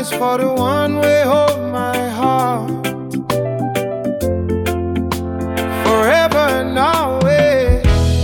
is for the one way hold my heart forever and always.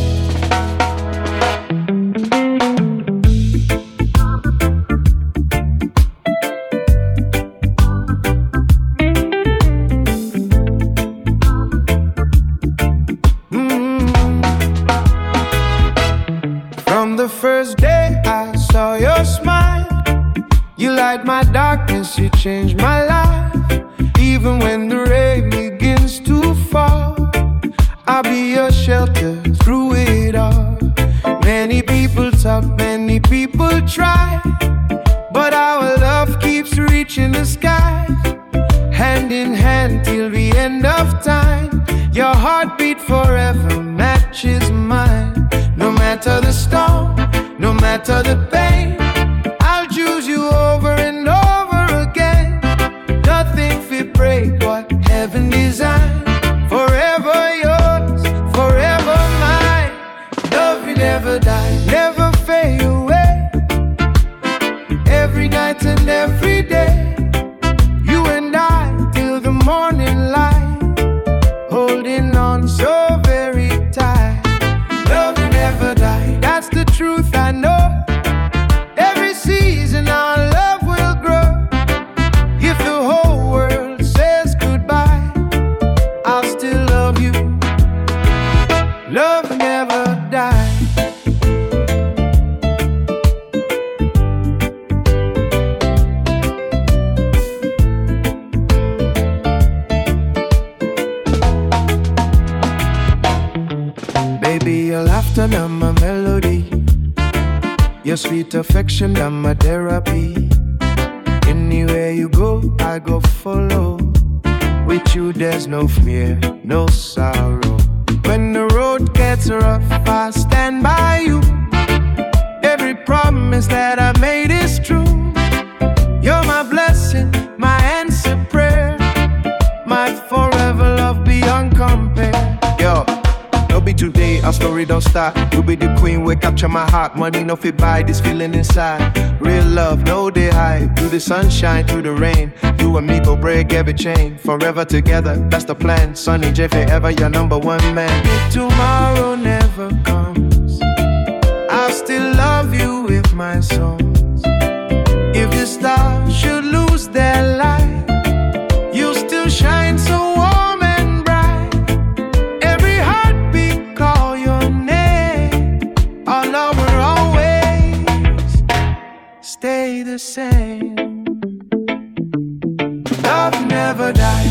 From the first day I saw your smile, you light my darkness, you changed my life. Even when the rain begins to fall, I'll be your shelter through it all. Many people talk, many people try, but our love keeps reaching the sky. Hand in hand till the end of time, your heartbeat forever matches mine. No matter the storm, no matter the pain, I'll choose you over and over again. Nothing fit break what heaven designed. Forever yours, forever mine. Love will never die, never fade away. Every night and every day, you and I till the morning light, holding on so very tight. Love will never die, that's the truth I know. Every season our love will grow. If the whole world says goodbye, I'll still love you. Love will never die. Baby, your laughter and my melody, your sweet affection and my therapy. Anywhere you go, I go follow. With you there's no fear, no sorrow. When the road gets rough, I stand by you. Every promise that I made is true. You're my blessing, my answered prayer, my forever love beyond compare. Yo, no be today, our story don't start. You be the queen, we capture my heart. Money no fit buy this feeling inside. Real love, no they hide. Through the sunshine, through the rain, you and me go break every chain. Forever together, that's the plan. Sonny J forever your number one man. If tomorrow never comes, I'll still love you with my songs. If the stars should lose their light, you'll still shine so warm and bright. Every heartbeat call your name. Our love will always stay the same. Love never dies.